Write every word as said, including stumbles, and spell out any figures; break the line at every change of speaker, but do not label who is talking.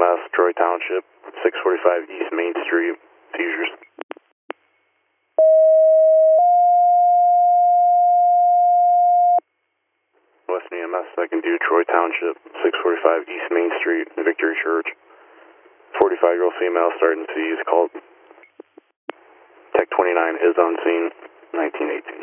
S, Troy Township, six forty-five East Main Street, seizures. Western E M S, second due, Troy Township, six forty-five East Main Street, Victory Church. forty-five-year-old female starting to seize, called Tech twenty-nine is on scene, nineteen eighteen.